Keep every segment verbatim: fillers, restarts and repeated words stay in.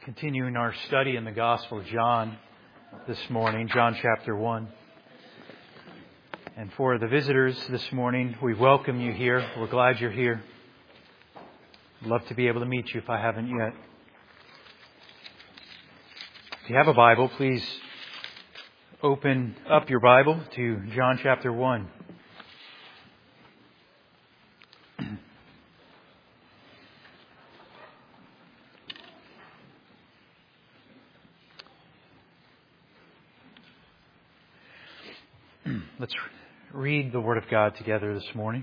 Continuing our study in the Gospel of John this morning, John chapter one. And for the visitors this morning, we welcome you here. We're glad you're here. I'd love to be able to meet you if I haven't yet. If you have a Bible, please open up your Bible to John chapter one. Let's read the Word of God together this morning.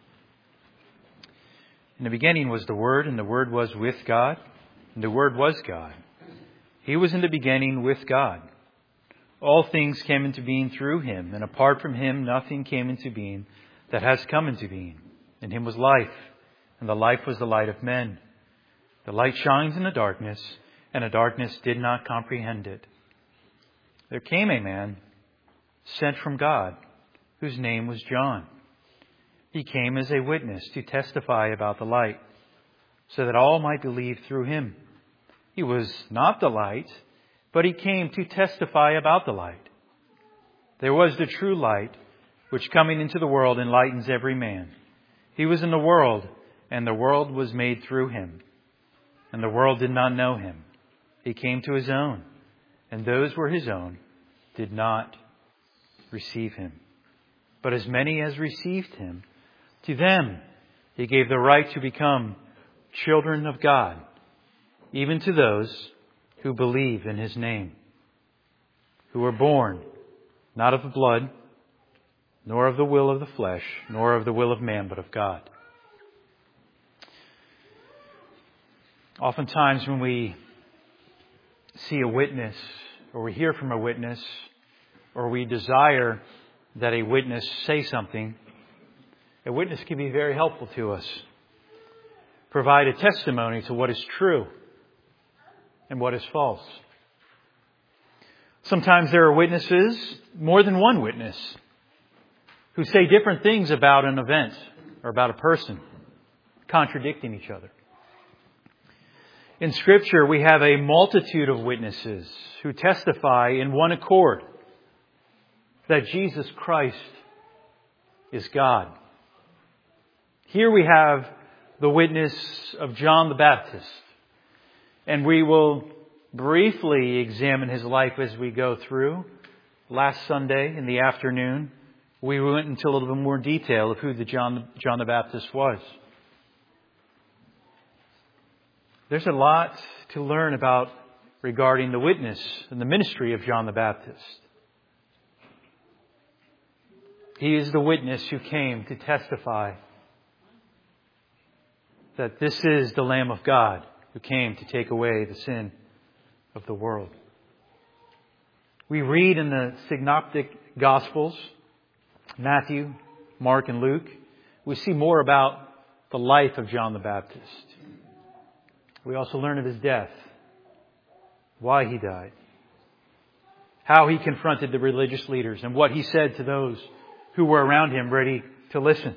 In the beginning was the Word, and the Word was with God, and the Word was God. He was in the beginning with God. All things came into being through Him, and apart from Him nothing came into being that has come into being. In Him was life, and the life was the light of men. The light shines in the darkness, and the darkness did not comprehend it. There came a man sent from God, whose name was John. He came as a witness to testify about the light, so that all might believe through him. He was not the light, but he came to testify about the light. There was the true light, which coming into the world enlightens every man. He was in the world, and the world was made through him, and the world did not know him. He came to his own, and those were his own did not receive him. But as many as received him, to them he gave the right to become children of God, even to those who believe in his name, who were born not of the blood, nor of the will of the flesh, nor of the will of man, but of God. Oftentimes when we see a witness, or we hear from a witness, or we desire that a witness say something, a witness can be very helpful to us. Provide a testimony to what is true and what is false. Sometimes there are witnesses, more than one witness, who say different things about an event or about a person, contradicting each other. In Scripture, we have a multitude of witnesses who testify in one accord that Jesus Christ is God. Here we have the witness of John the Baptist, and we will briefly examine his life as we go through. Last Sunday in the afternoon, we went into a little bit more detail of who the John, John the Baptist was. There's a lot to learn about regarding the witness and the ministry of John the Baptist. He is the witness who came to testify that this is the Lamb of God who came to take away the sin of the world. We read in the synoptic Gospels, Matthew, Mark, and Luke, we see more about the life of John the Baptist. We also learn of his death, why he died, how he confronted the religious leaders, and what he said to those who were around him ready to listen.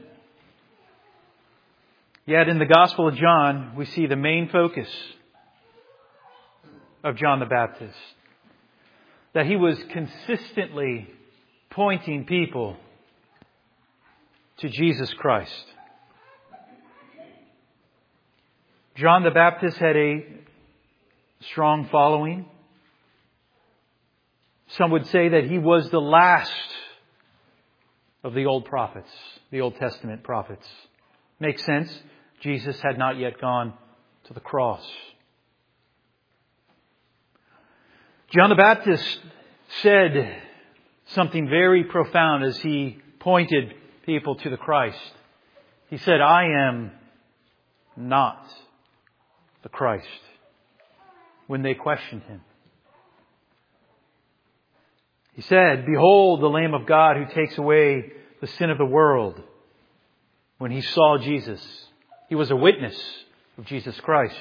Yet in the Gospel of John, we see the main focus of John the Baptist. That he was consistently pointing people to Jesus Christ. John the Baptist had a strong following. Some would say that he was the last of the old prophets, the Old Testament prophets. Makes sense. Jesus had not yet gone to the cross. John the Baptist said something very profound as he pointed people to the Christ. He said, "I am not the Christ," when they questioned him. He said, "Behold the Lamb of God who takes away the sin of the world." When he saw Jesus, he was a witness of Jesus Christ.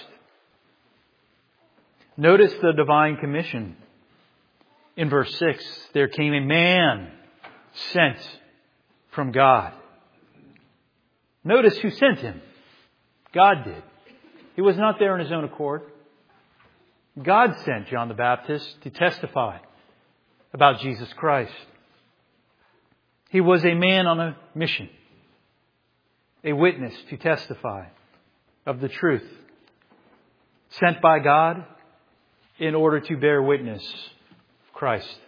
Notice the divine commission. In verse six, there came a man sent from God. Notice who sent him. God did. He was not there on his own accord. God sent John the Baptist to testify about Jesus Christ. He was a man on a mission, a witness to testify of the truth, sent by God in order to bear witness of Christ.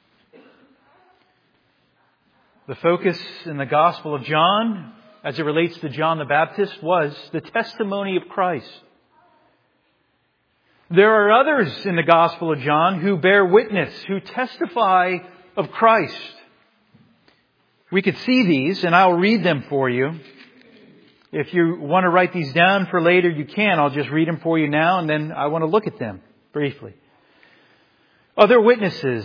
The focus in the Gospel of John, as it relates to John the Baptist, was the testimony of Christ. There are others in the Gospel of John who bear witness, who testify of Christ. We could see these, and I'll read them for you. If you want to write these down for later, you can. I'll just read them for you now, and then I want to look at them briefly. Other witnesses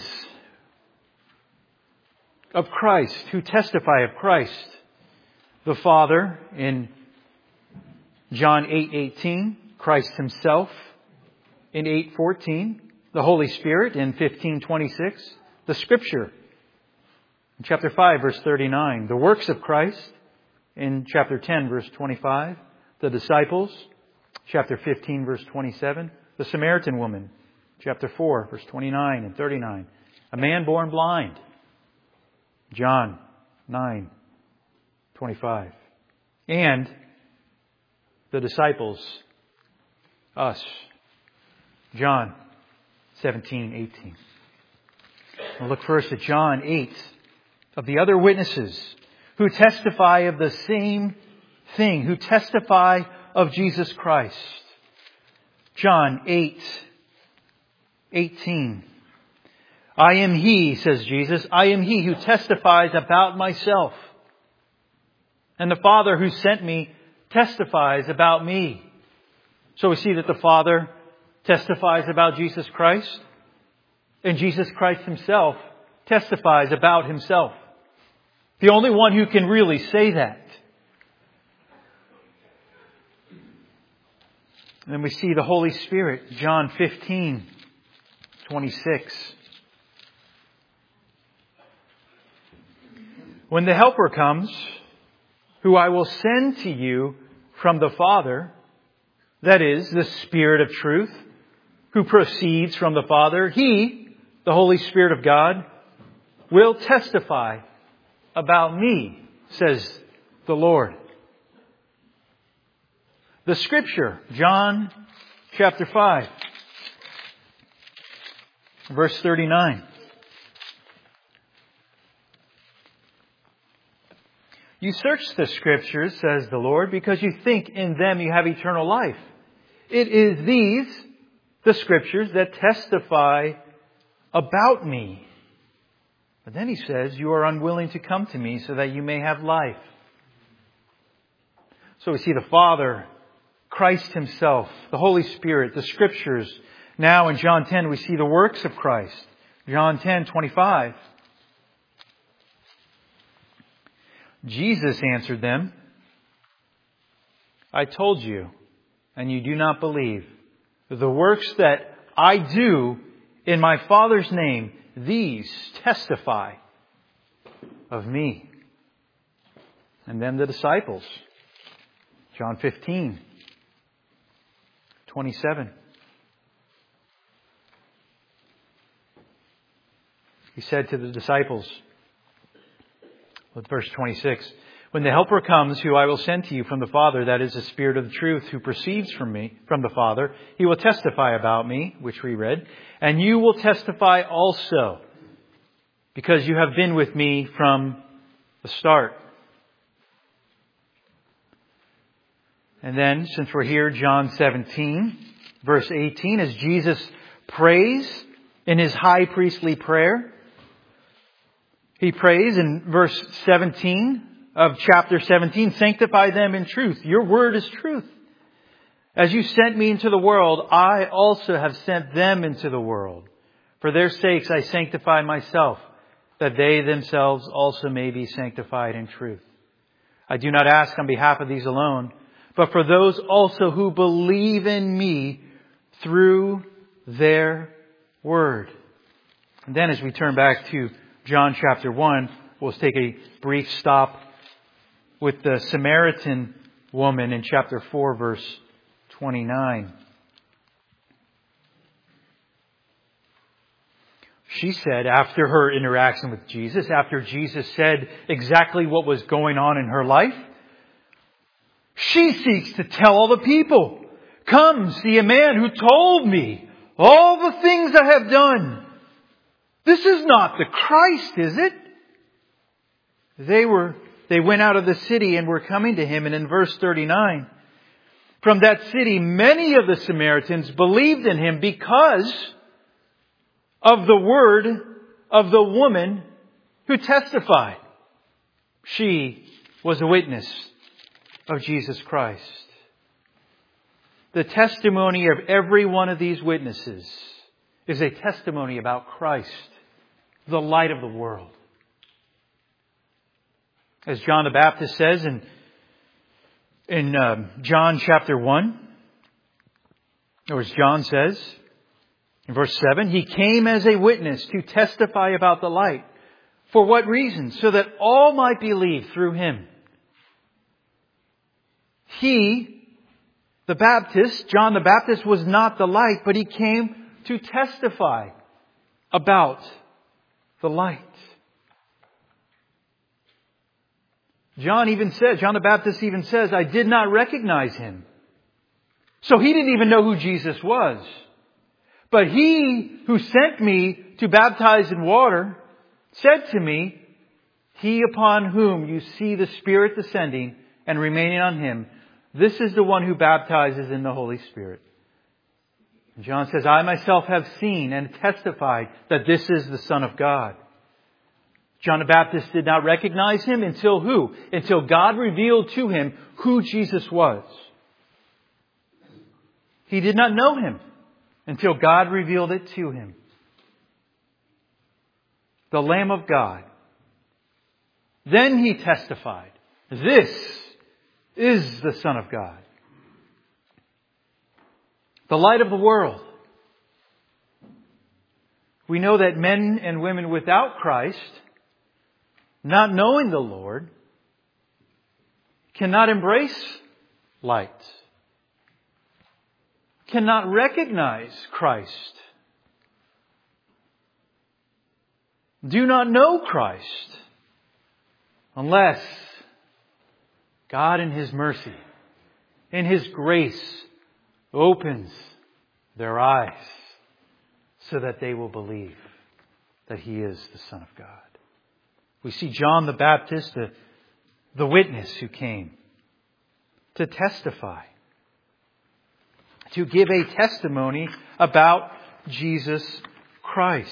of Christ, who testify of Christ. The Father in John eight eighteen, Christ Himself in eight fourteen, the Holy Spirit in fifteen twenty-six, the Scripture in chapter five verse thirty-nine, the works of Christ in chapter ten verse twenty-five, the disciples, chapter fifteen verse twenty-seven, the Samaritan woman, chapter four verse twenty-nine and thirty-nine, a man born blind, John nine twenty-five, and the disciples, us, John seventeen eighteen. We'll look first at John eight, of the other witnesses who testify of the same thing, who testify of Jesus Christ. John eight eighteen. I am He, says Jesus, I am He who testifies about myself. And the Father who sent me testifies about me. So we see that the Father testifies about Jesus Christ, and Jesus Christ Himself testifies about Himself. The only one who can really say that. And then we see the Holy Spirit, John fifteen twenty-six. When the Helper comes, who I will send to you from the Father, that is, the Spirit of truth, who proceeds from the Father, He, the Holy Spirit of God, will testify about me, says the Lord. The Scripture, John chapter five, verse thirty-nine. You search the Scriptures, says the Lord, because you think in them you have eternal life. It is these, the Scriptures, that testify about me. But then He says, you are unwilling to come to me so that you may have life. So we see the Father, Christ Himself, the Holy Spirit, the Scriptures. Now in John ten we see the works of Christ. John ten twenty-five. Jesus answered them, I told you, and you do not believe. The works that I do in my Father's name, these testify of me. And then the disciples. John fifteen twenty-seven. He said to the disciples, with verse twenty-six, when the Helper comes, who I will send to you from the Father, that is the Spirit of the truth, who proceeds from me, from the Father, He will testify about me, which we read, and you will testify also, because you have been with me from the start. And then, since we're here, John seventeen, verse eighteen, as Jesus prays in His high priestly prayer, He prays in verse seventeen of chapter seventeen, sanctify them in truth. Your word is truth. As you sent me into the world, I also have sent them into the world. For their sakes I sanctify myself, that they themselves also may be sanctified in truth. I do not ask on behalf of these alone, but for those also who believe in me through their word. And then as we turn back to John chapter one, we'll take a brief stop with the Samaritan woman in chapter four, verse twenty-nine. she said after her interaction with Jesus, after Jesus said exactly what was going on in her life, she seeks to tell all the people, "Come, see a man who told me all the things I have done. This is not the Christ, is it?" They were, they went out of the city and were coming to him. And in verse thirty-nine, from that city, many of the Samaritans believed in him because of the word of the woman who testified. She was a witness of Jesus Christ. The testimony of every one of these witnesses is a testimony about Christ, the light of the world. As John the Baptist says in, in um, John chapter one, or as John says in verse seven, he came as a witness to testify about the light. For what reason? So that all might believe through him. He, the Baptist, John the Baptist, was not the light, but he came to testify about the light. John even says, John the Baptist even says, "I did not recognize him." So he didn't even know who Jesus was. But he who sent me to baptize in water said to me, "He upon whom you see the Spirit descending and remaining on him, this is the one who baptizes in the Holy Spirit." And John says, "I myself have seen and testified that this is the Son of God." John the Baptist did not recognize him until who? Until God revealed to him who Jesus was. He did not know him until God revealed it to him. The Lamb of God. Then he testified, "This is the Son of God." The light of the world. We know that men and women without Christ, not knowing the Lord, cannot embrace light, cannot recognize Christ, do not know Christ, unless God in His mercy, in His grace, opens their eyes so that they will believe that He is the Son of God. We see John the Baptist, the, the witness who came to testify, to give a testimony about Jesus Christ.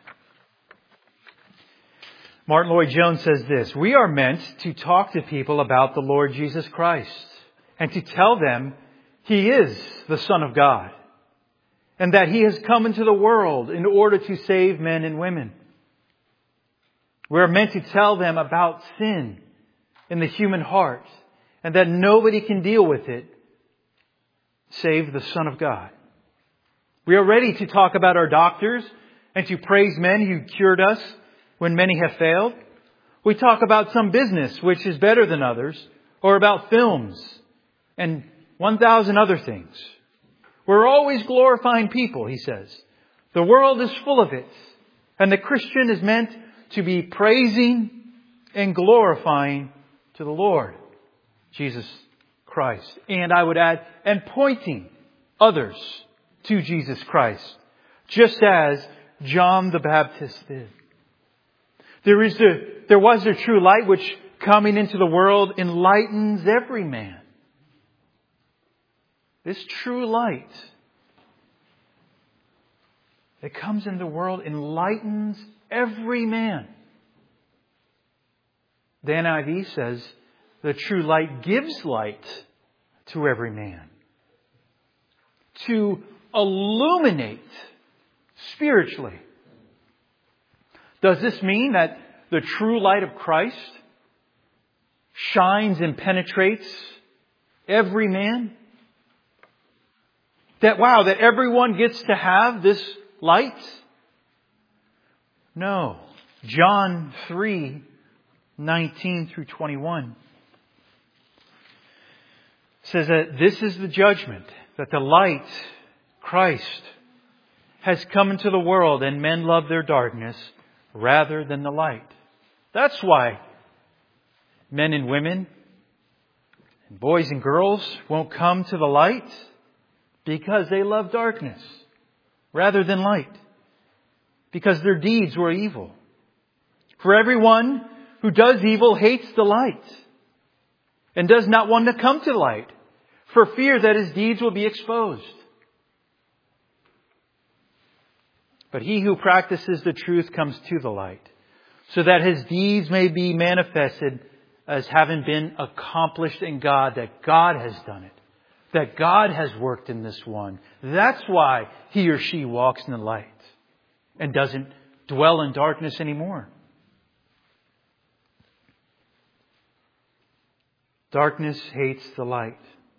Martin Lloyd-Jones says this: "We are meant to talk to people about the Lord Jesus Christ and to tell them He is the Son of God and that He has come into the world in order to save men and women. We are meant to tell them about sin in the human heart and that nobody can deal with it save the Son of God. We are ready to talk about our doctors and to praise men who cured us when many have failed. We talk about some business which is better than others, or about films and one thousand other things. We're always glorifying people," he says. "The world is full of it. And the Christian is meant to be praising and glorifying to the Lord Jesus Christ." And I would add, and pointing others to Jesus Christ, just as John the Baptist did. There is the, there was the true light which, coming into the world, enlightens every man. This true light that comes into the world enlightens every man. The N I V says, the true light gives light to every man. To illuminate spiritually. Does this mean that the true light of Christ shines and penetrates every man? That, wow, that everyone gets to have this light? No. John three, nineteen through twenty-one says that this is the judgment, that the light, Christ, has come into the world, and men love their darkness rather than the light. That's why men and women, and boys and girls won't come to the light, because they love darkness rather than light. Because their deeds were evil. For everyone who does evil hates the light and does not want to come to the light, for fear that his deeds will be exposed. But he who practices the truth comes to the light, so that his deeds may be manifested as having been accomplished in God, that God has done it, that God has worked in this one. That's why he or she walks in the light and doesn't dwell in darkness anymore. Darkness hates the light.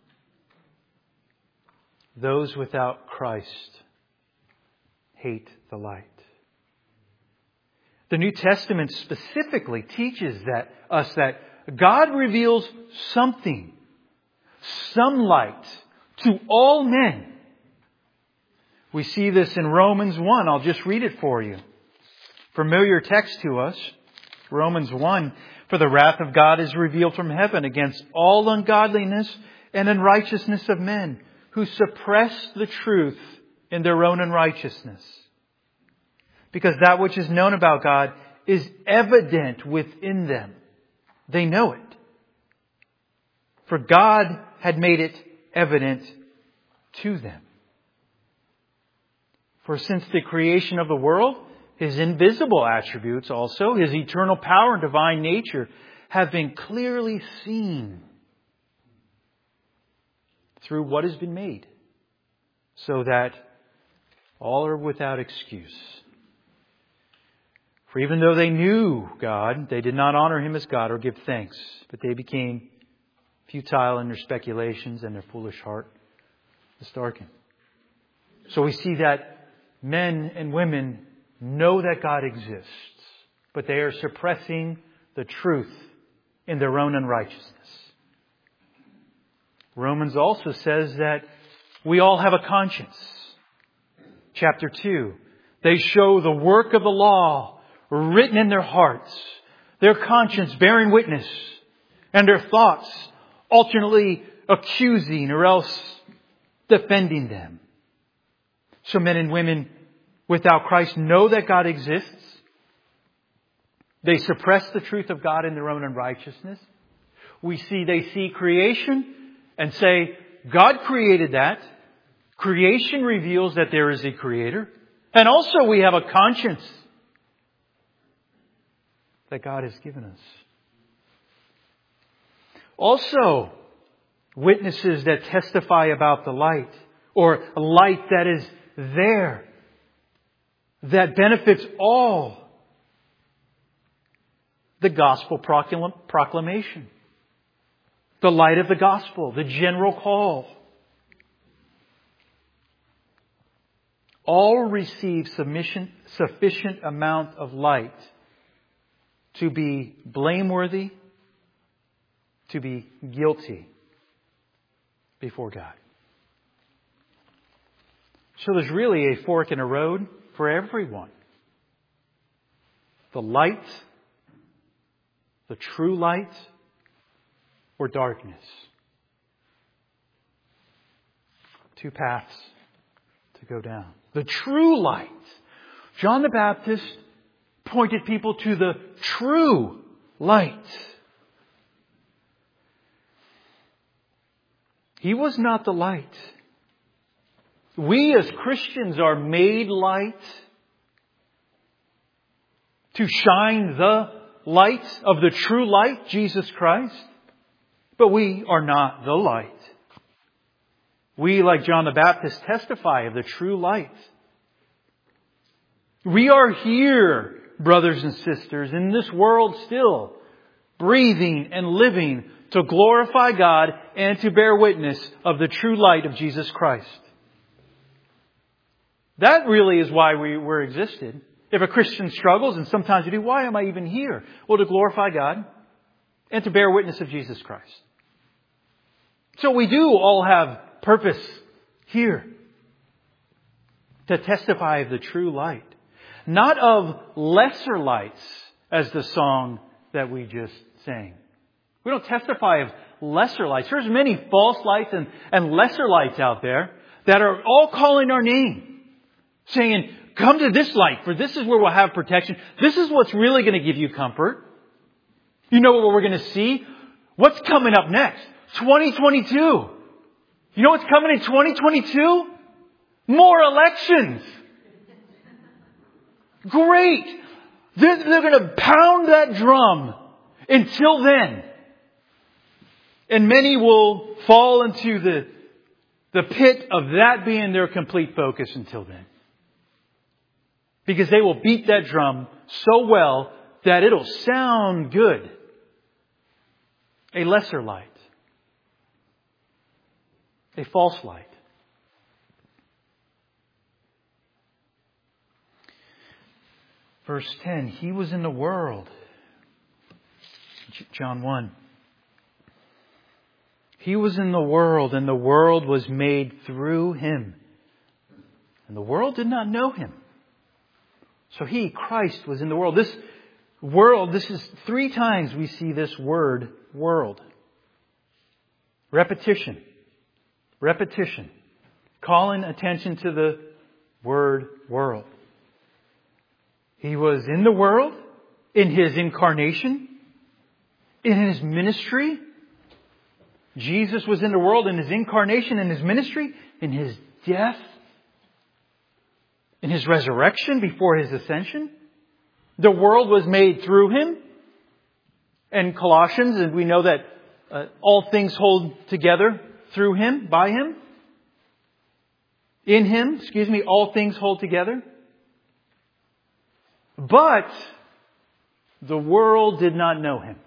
Those without Christ hate the light. The New Testament specifically teaches that us that God reveals something, some light to all men. We see this in Romans one. I'll just read it for you. Familiar text to us. Romans one. For the wrath of God is revealed from heaven against all ungodliness and unrighteousness of men, who suppress the truth in their own unrighteousness. Because that which is known about God is evident within them. They know it. For God had made it evident to them. For since the creation of the world, His invisible attributes also, His eternal power and divine nature, have been clearly seen through what has been made, so that all are without excuse. For even though they knew God, they did not honor Him as God or give thanks, but they became futile in their speculations, and their foolish heart was darkened. So we see that men and women know that God exists, but they are suppressing the truth in their own unrighteousness. Romans also says that we all have a conscience. Chapter two. They show the work of the law written in their hearts, their conscience bearing witness, and their thoughts alternately accusing or else defending them. So men and women without Christ know that God exists. They suppress the truth of God in their own unrighteousness. We see they see creation and say, God created that. Creation reveals that there is a creator. And also we have a conscience that God has given us. Also, witnesses that testify about the light, or a light that is there, that benefits all. The gospel proclam- proclamation. The light of the gospel. The general call. All receive submission, sufficient amount of light to be blameworthy, to be guilty before God. So there's really a fork in a road for everyone. The light, the true light, or darkness. Two paths to go down. The true light. John the Baptist pointed people to the true light. He was not the light. We as Christians are made light to shine the light of the true light, Jesus Christ. But we are not the light. We, like John the Baptist, testify of the true light. We are here, brothers and sisters, in this world still, breathing and living to glorify God and to bear witness of the true light of Jesus Christ. That really is why we were existed. If a Christian struggles, and sometimes we do, why am I even here? Well, to glorify God and to bear witness of Jesus Christ. So we do all have purpose here. to testify of the true light, not of lesser lights, as the song that we just sang. We don't testify of lesser lights. There's many false lights and, and lesser lights out there that are all calling our name, saying, come to this light, for this is where we'll have protection. This is what's really going to give you comfort. You know what we're going to see? What's coming up next? twenty twenty-two. You know what's coming in twenty twenty-two? More elections. Great. They're, they're going to pound that drum until then. And many will fall into the, the pit of that being their complete focus until then. Because they will beat that drum so well that it'll sound good. A lesser light. A false light. Verse ten, He was in the world. John one. He was in the world, and the world was made through Him. And the world did not know Him. So He, Christ, was in the world. This world, this is three times we see this word, world. Repetition. Repetition. Calling attention to the word world. He was in the world, in His incarnation, in His ministry. Jesus was in the world in His incarnation, in His ministry, in His death, in His resurrection before His ascension. The world was made through Him. And Colossians, and we know that uh, all things hold together through Him, by Him. In Him, excuse me, all things hold together. But the world did not know Him.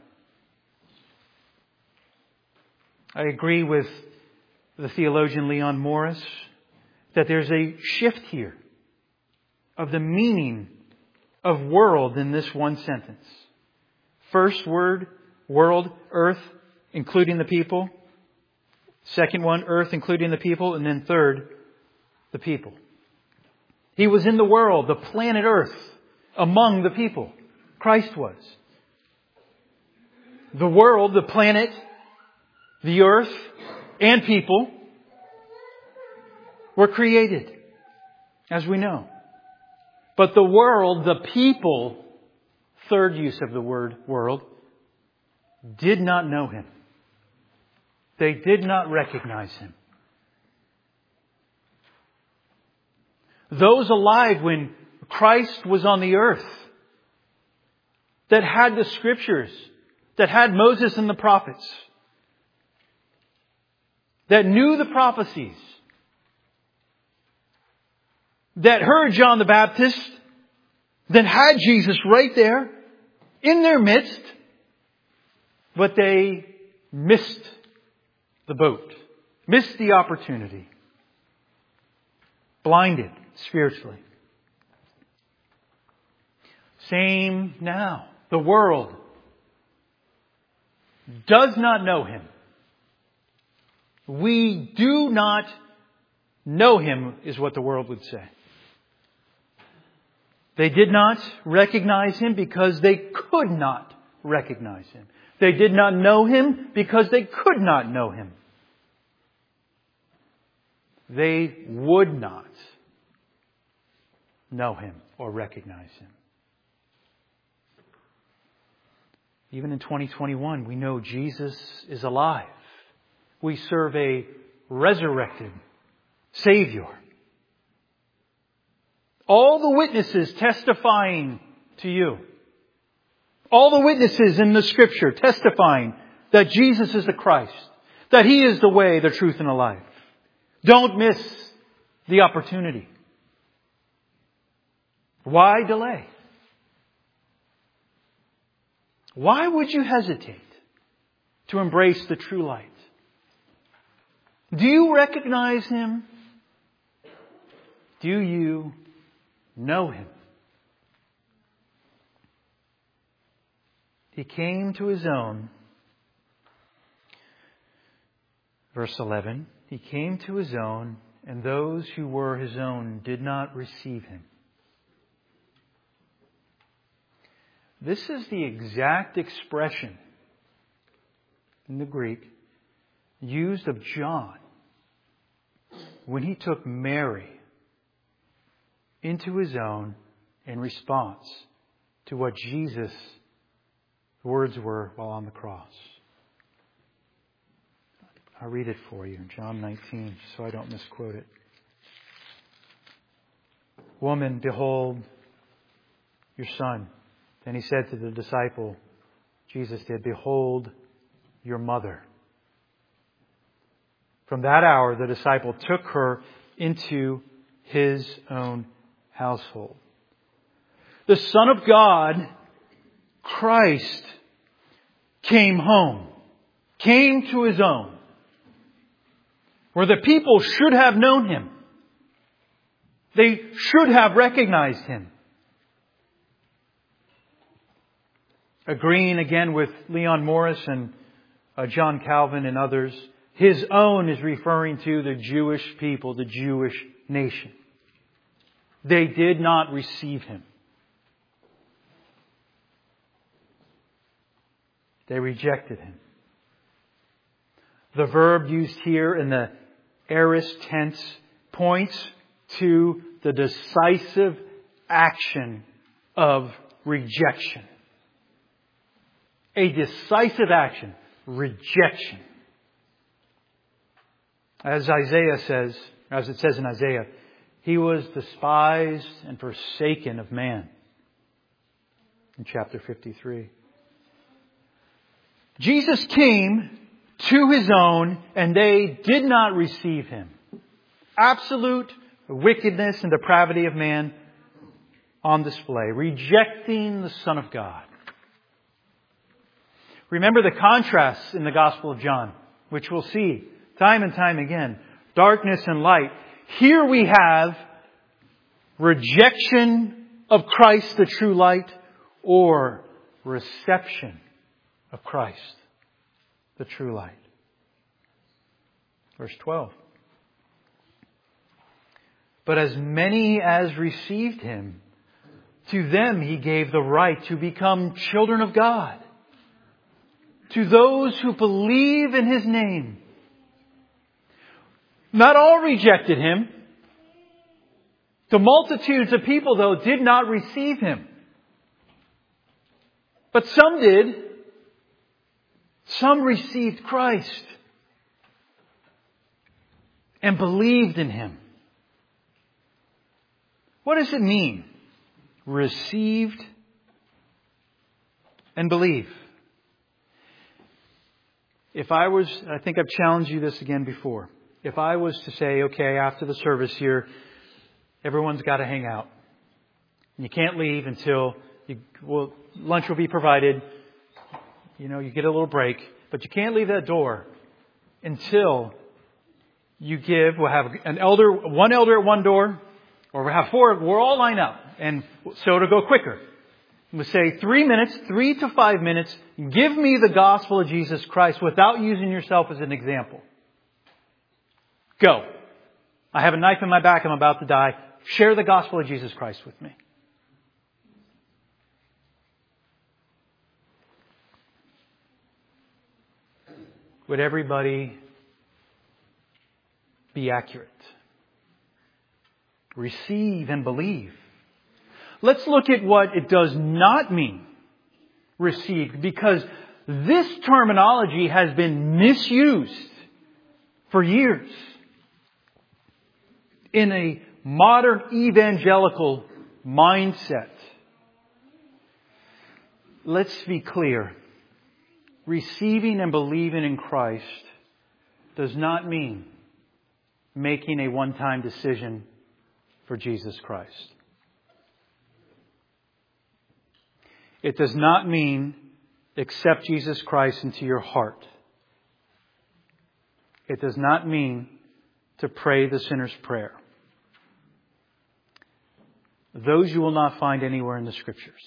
I agree with the theologian Leon Morris that there's a shift here of the meaning of world in this one sentence. First word, world, earth, including the people. Second one, earth, including the people. And then third, the people. He was in the world, the planet Earth, among the people. Christ was. The world, the planet, the earth, and people were created, as we know. But the world, the people, third use of the word world, did not know Him. They did not recognize Him. Those alive when Christ was on the earth, that had the Scriptures, that had Moses and the prophets, that knew the prophecies, that heard John the Baptist, that had Jesus right there in their midst, but they missed the boat, missed the opportunity, blinded spiritually. Same now. The world does not know Him. We do not know Him, is what the world would say. They did not recognize Him because they could not recognize Him. They did not know Him because they could not know Him. They would not know Him or recognize Him. Even in twenty twenty-one, we know Jesus is alive. We serve a resurrected Savior. All the witnesses testifying to you. All the witnesses in the Scripture testifying that Jesus is the Christ. That He is the way, the truth, and the life. Don't miss the opportunity. Why delay? Why would you hesitate to embrace the true light? Do you recognize Him? Do you know Him? He came to His own. Verse eleven. He came to His own, and those who were His own did not receive Him. This is the exact expression in the Greek used of John when he took Mary into His own in response to what Jesus' words were while on the cross. I'll read it for you in John nineteen so I don't misquote it. Woman, behold your son. Then He said to the disciple, Jesus did, behold your mother. From that hour, the disciple took her into His own household. The Son of God, Christ, came home, came to His own, where the people should have known Him. They should have recognized Him. Agreeing again with Leon Morris and uh, John Calvin and others, His own is referring to the Jewish people, the Jewish nation. They did not receive Him. They rejected Him. The verb used here in the aorist tense points to the decisive action of rejection. A decisive action. Rejection. As Isaiah says, as it says in Isaiah, He was despised and forsaken of man. In chapter fifty-three. Jesus came to His own and they did not receive Him. Absolute wickedness and depravity of man on display. Rejecting the Son of God. Remember the contrasts in the Gospel of John, which we'll see time and time again. Darkness and light. Here we have rejection of Christ, the true light, or reception of Christ, the true light. Verse twelve. But as many as received Him, to them He gave the right to become children of God. To those who believe in His name. Not all rejected Him. The multitudes of people, though, did not receive Him. But some did. Some received Christ and believed in Him. What does it mean? Received and believe. If I was, I think I've challenged you this again before. If I was to say, okay, after the service here, everyone's got to hang out. And you can't leave until you, well, lunch will be provided. You know, you get a little break. But you can't leave that door until you give, we'll have an elder, one elder at one door, or we'll have four, we'll all line up. And so it'll go quicker. We'll say three minutes, three to five minutes, give me the gospel of Jesus Christ without using yourself as an example. Go. I have a knife in my back, I'm about to die. Share the gospel of Jesus Christ with me. Would everybody be accurate? Receive and believe. Let's look at what it does not mean, received, because this terminology has been misused for years in a modern evangelical mindset. Let's be clear. Receiving and believing in Christ does not mean making a one-time decision for Jesus Christ. It does not mean accept Jesus Christ into your heart. It does not mean to pray the sinner's prayer. Those you will not find anywhere in the Scriptures.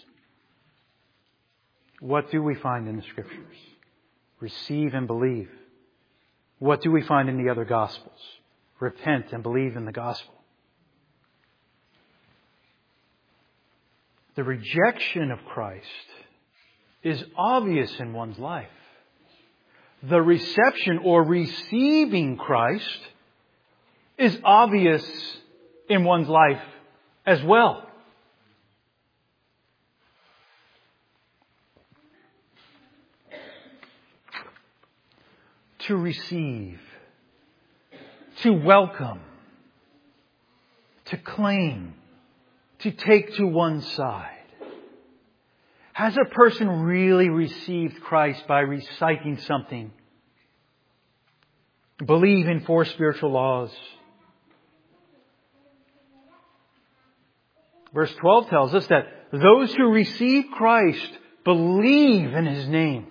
What do we find in the Scriptures? Receive and believe. What do we find in the other Gospels? repent and believe in the gospel. The rejection of Christ is obvious in one's life. The reception or receiving Christ is obvious in one's life as well. To receive, to welcome, to claim, to take to one's side. Has a person really received Christ by reciting something? Believe in four spiritual laws. Verse twelve tells us that those who receive Christ believe in His name.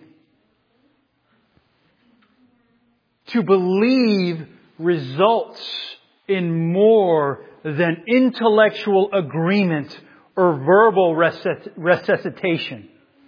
To believe results in more than intellectual agreement or verbal resuscitation.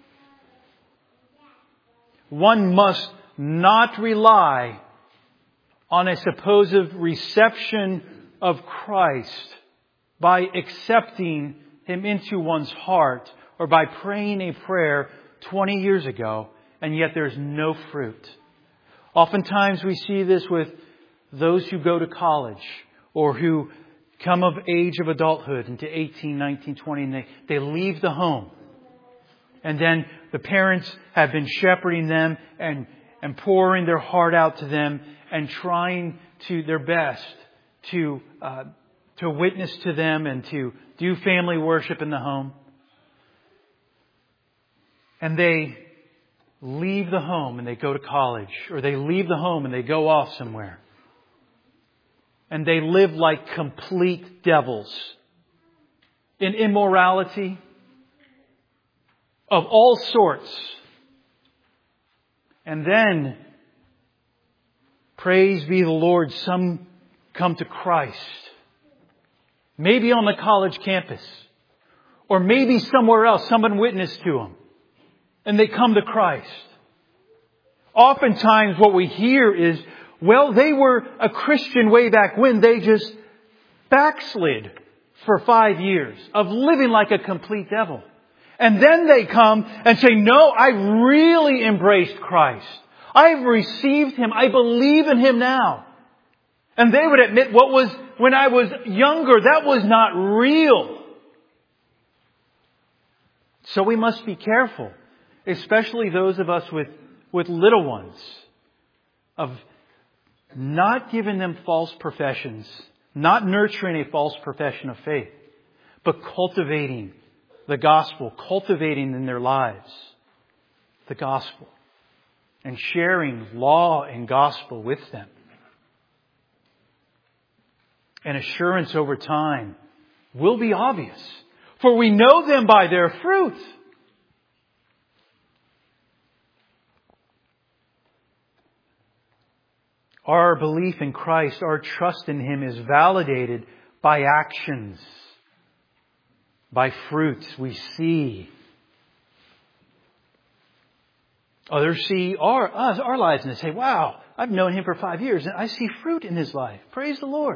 One must not rely on a supposed reception of Christ by accepting Him into one's heart or by praying a prayer twenty years ago, and yet there's no fruit. Oftentimes we see this with those who go to college or who come of age of adulthood into eighteen, nineteen, twenty, and they, they leave the home. And then the parents have been shepherding them and, and pouring their heart out to them and trying to their best to, uh, to witness to them and to do family worship in the home. And they leave the home and they go to college, or they leave the home and they go off somewhere. And they live like complete devils in immorality of all sorts. And then, praise be the Lord, some come to Christ. Maybe on the college campus. Or maybe somewhere else, someone witnessed to them. And they come to Christ. Oftentimes what we hear is, well, they were a Christian way back when. They just backslid for five years of living like a complete devil. And then they come and say, no, I really embraced Christ. I've received Him. I believe in Him now. And they would admit, what was when I was younger, that was not real. So we must be careful, especially those of us with, with little ones, of not giving them false professions, not nurturing a false profession of faith, but cultivating the gospel, cultivating in their lives the gospel, and sharing law and gospel with them. And assurance over time will be obvious, for we know them by their fruit. Our belief in Christ, our trust in Him is validated by actions, by fruits we see. Others see our, us, our lives and they say, wow, I've known Him for five years and I see fruit in His life. Praise the Lord.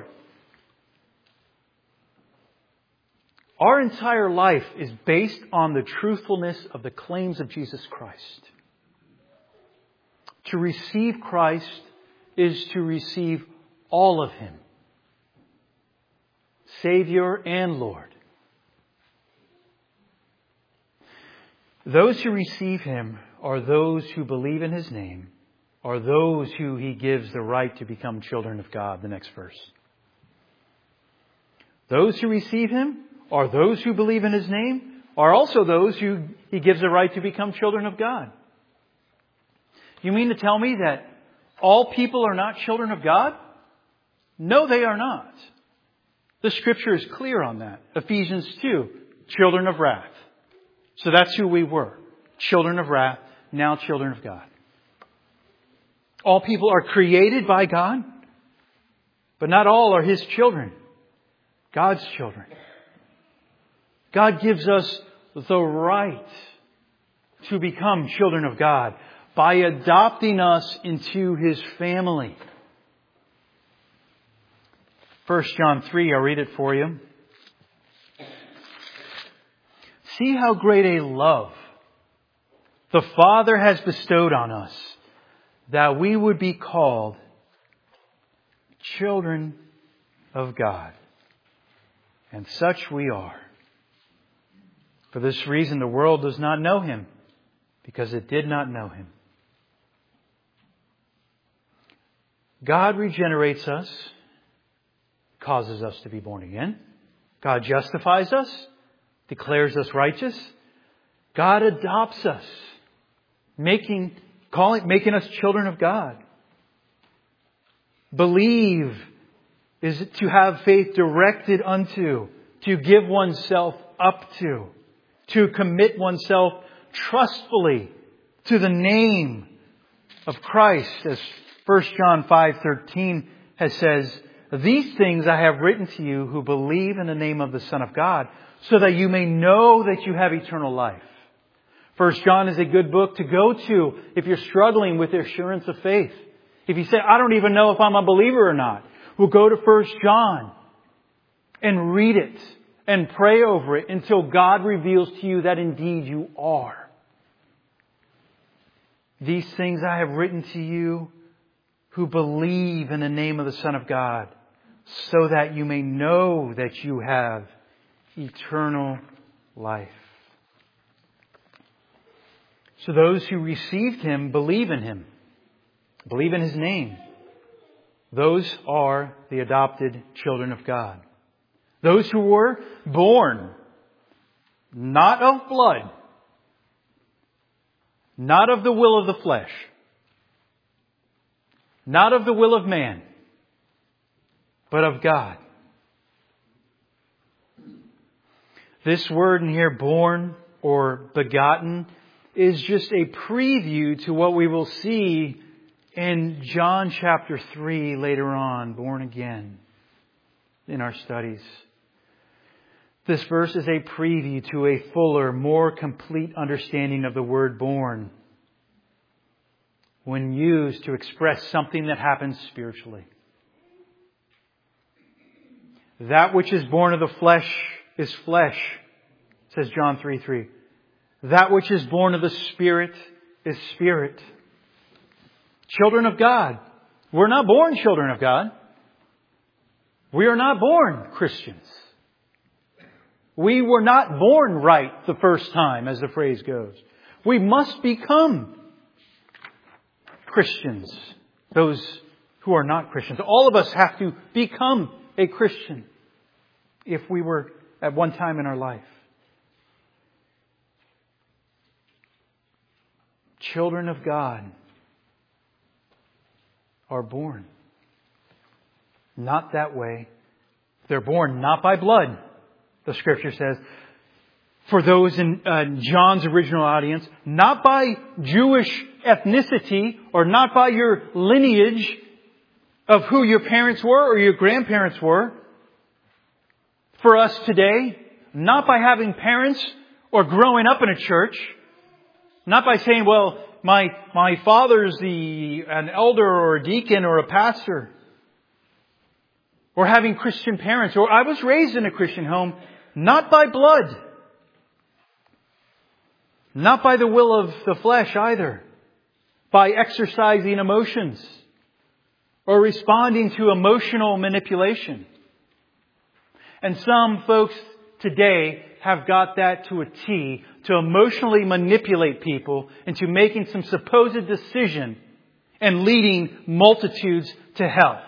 Our entire life is based on the truthfulness of the claims of Jesus Christ. To receive Christ is to receive all of Him, Savior and Lord. Those who receive Him are those who believe in His name, are those who He gives the right to become children of God. The next verse. Those who receive Him are those who believe in His name, are also those who He gives the right to become children of God. You mean to tell me that all people are not children of God? No, they are not. The Scripture is clear on that. Ephesians two, children of wrath. So that's who we were. Children of wrath, now children of God. All people are created by God, but not all are His children. God's children. God gives us the right to become children of God by adopting us into His family. First John three, I'll read it for you. See how great a love the Father has bestowed on us, that we would be called children of God. And such we are. For this reason the world does not know Him, because it did not know Him. God regenerates us, causes us to be born again. God justifies us, declares us righteous. God adopts us, making, calling, making us children of God. Believe is to have faith directed unto, to give oneself up to, to commit oneself trustfully to the name of Christ, as First John five thirteen has says, these things I have written to you who believe in the name of the Son of God, so that you may know that you have eternal life. First John is a good book to go to if you're struggling with the assurance of faith. If you say, I don't even know if I'm a believer or not, well, go to First John and read it and pray over it until God reveals to you that indeed you are. These things I have written to you who believe in the name of the Son of God, so that you may know that you have eternal life. So those who received Him believe in Him, believe in His name. Those are the adopted children of God. Those who were born not of blood, not of the will of the flesh, not of the will of man, but of God. This word in here, born or begotten, is just a preview to what we will see in John chapter three later on, born again, in our studies. This verse is a preview to a fuller, more complete understanding of the word born, when used to express something that happens spiritually. That which is born of the flesh is flesh, says John three three. That which is born of the Spirit is spirit. Children of God. We're not born children of God. We are not born Christians. We were not born right the first time, as the phrase goes. We must become Christians, those who are not Christians. All of us have to become a Christian if we were at one time in our life. Children of God are born not that way. They're born not by blood, the Scripture says. For those in uh, John's original audience, not by Jewish ethnicity or not by your lineage of who your parents were or your grandparents were. For us today, not by having parents or growing up in a church, not by saying, well, my my father's the an elder or a deacon or a pastor, or having Christian parents, or I was raised in a Christian home, not by blood. Not by the will of the flesh either. By exercising emotions or responding to emotional manipulation. And some folks today have got that to a T, to emotionally manipulate people into making some supposed decision and leading multitudes to hell.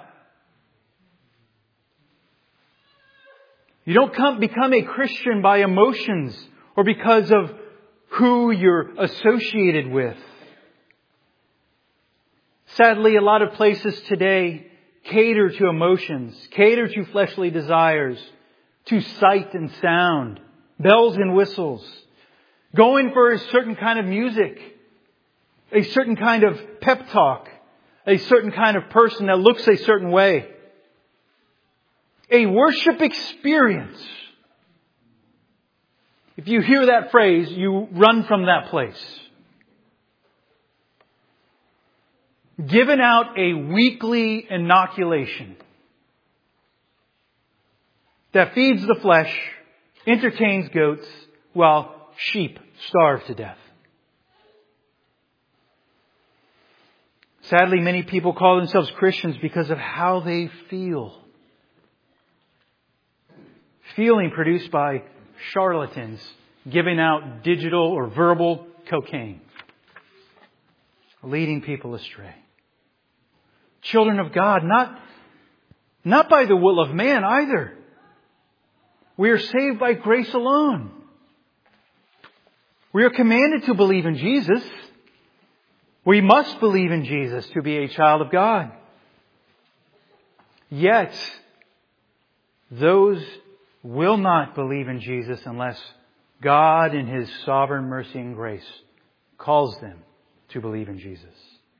You don't come, become a Christian by emotions or because of who you're associated with. Sadly, a lot of places today cater to emotions, cater to fleshly desires, to sight and sound, bells and whistles, going for a certain kind of music, a certain kind of pep talk, a certain kind of person that looks a certain way, a worship experience. If you hear that phrase, you run from that place. Given out a weekly inoculation that feeds the flesh, entertains goats, while sheep starve to death. Sadly, many people call themselves Christians because of how they feel. Feeling produced by charlatans giving out digital or verbal cocaine, leading people astray. Children of God, not, not by the will of man either. We are saved by grace alone. We are commanded to believe in Jesus. We must believe in Jesus to be a child of God. Yet, those will not believe in Jesus unless God in His sovereign mercy and grace calls them to believe in Jesus.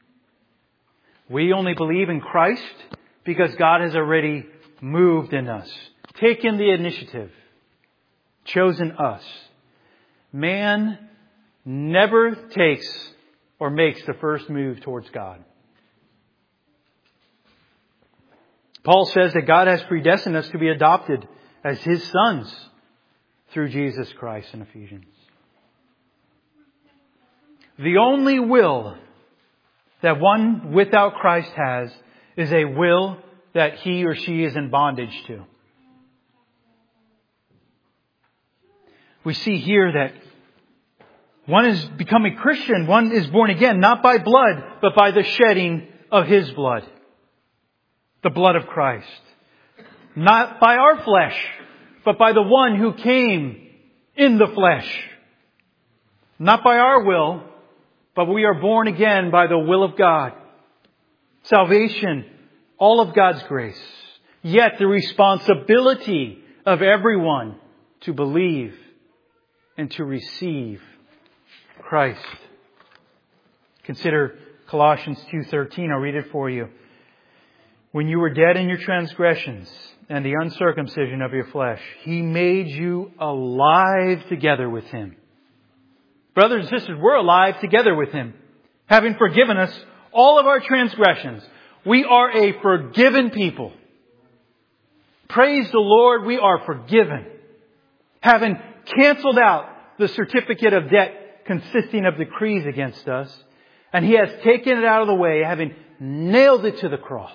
We only believe in Christ because God has already moved in us, taken the initiative, chosen us. Man never takes or makes the first move towards God. Paul says that God has predestined us to be adopted as His sons through Jesus Christ in Ephesians. The only will that one without Christ has is a will that he or she is in bondage to. We see here that one is becoming Christian, one is born again, not by blood, but by the shedding of His blood. The blood of Christ. Not by our flesh, but by the one who came in the flesh. Not by our will, but we are born again by the will of God. Salvation, all of God's grace. Yet the responsibility of everyone to believe and to receive Christ. Consider Colossians two thirteen. I'll read it for you. When you were dead in your transgressions and the uncircumcision of your flesh, He made you alive together with Him. Brothers and sisters, we're alive together with Him, having forgiven us all of our transgressions. We are a forgiven people. Praise the Lord, we are forgiven. Having canceled out the certificate of debt consisting of decrees against us, and He has taken it out of the way, having nailed it to the cross.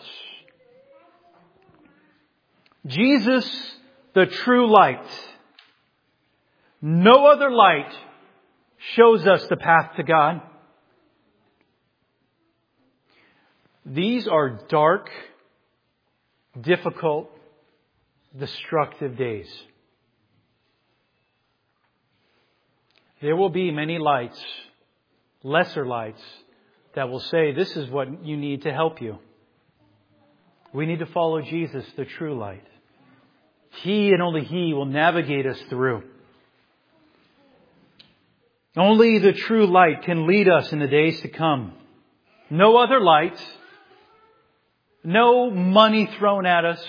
Jesus, the true light. No other light shows us the path to God. These are dark, difficult, destructive days. There will be many lights, lesser lights, that will say this is what you need to help you. We need to follow Jesus, the true light. He and only He will navigate us through. Only the true light can lead us in the days to come. No other light. No money thrown at us.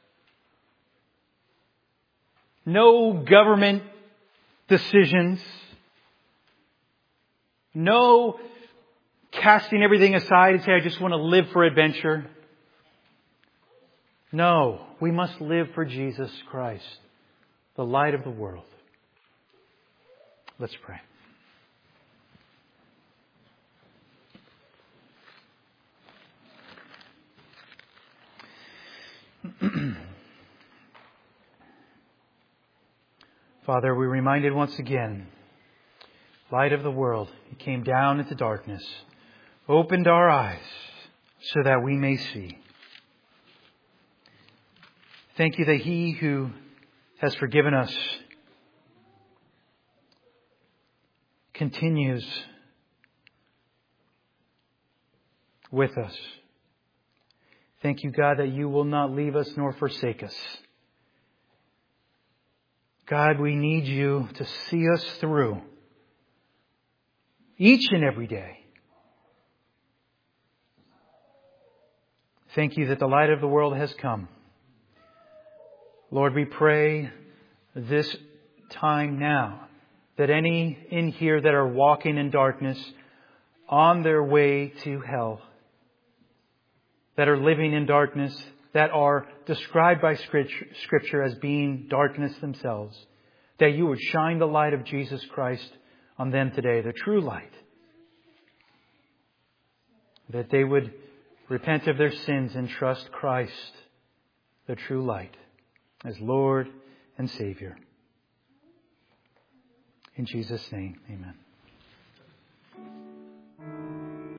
No government decisions. No casting everything aside and say, I just want to live for adventure. No, we must live for Jesus Christ, the light of the world. Let's pray. Father, we're reminded once again, light of the world, He came down into darkness, opened our eyes so that we may see. Thank you that He who has forgiven us continues with us. Thank you, God, that You will not leave us nor forsake us. God, we need You to see us through each and every day. Thank You that the light of the world has come. Lord, we pray this time now that any in here that are walking in darkness on their way to hell, that are living in darkness, that are described by Scripture as being darkness themselves, that you would shine the light of Jesus Christ on them today, the true light. That they would repent of their sins and trust Christ, the true light, as Lord and Savior. In Jesus' name, amen.